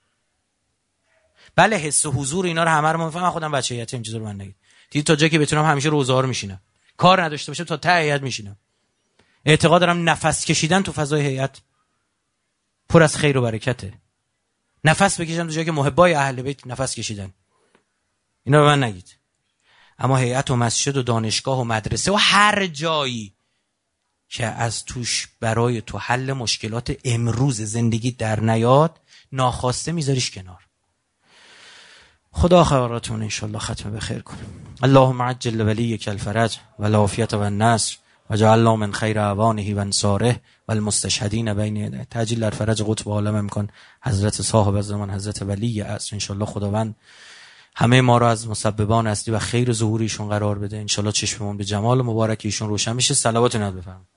بله حس و حضور اینا رو همه رو میفهمم. خودم بچه هیئت این چیزا رو من نگید. دیدی تا جایی که بتونم همیشه روزه ها رو میشینم. کار نداشته باشه تا ته هیئت میشینم. اعتقاد دارم نفس کشیدن تو فضای هیئت پر از خیر و برکته. نفس بکشم تو جایی که محبای اهل بیت نفس کشیدن. اینا رو من نگید. اما هیئت و مسجد و دانشگاه و مدرسه و هر جایی که از توش برای تو حل مشکلات امروز زندگی در نیاد، ناخواسته میذاریش کنار. خدا آخراتون انشالله ختم به خیر کنه. اللهم عجل ولیک الفرج و العافیت و النصر و جعلنا من خیر اعوانه و انصاره و المستشهدین بین یدیه. تعجیل در فرج قطب عالم امکان حضرت صاحب الزمان حضرت ولی عصر. انشالله خداوند همه ما را از مسببان اصلی و خیر ظهوریشون قرار بده. انشالله چشممون به جمال مبارک ایشون روشن میشه. صلوات ناد بفرمایید.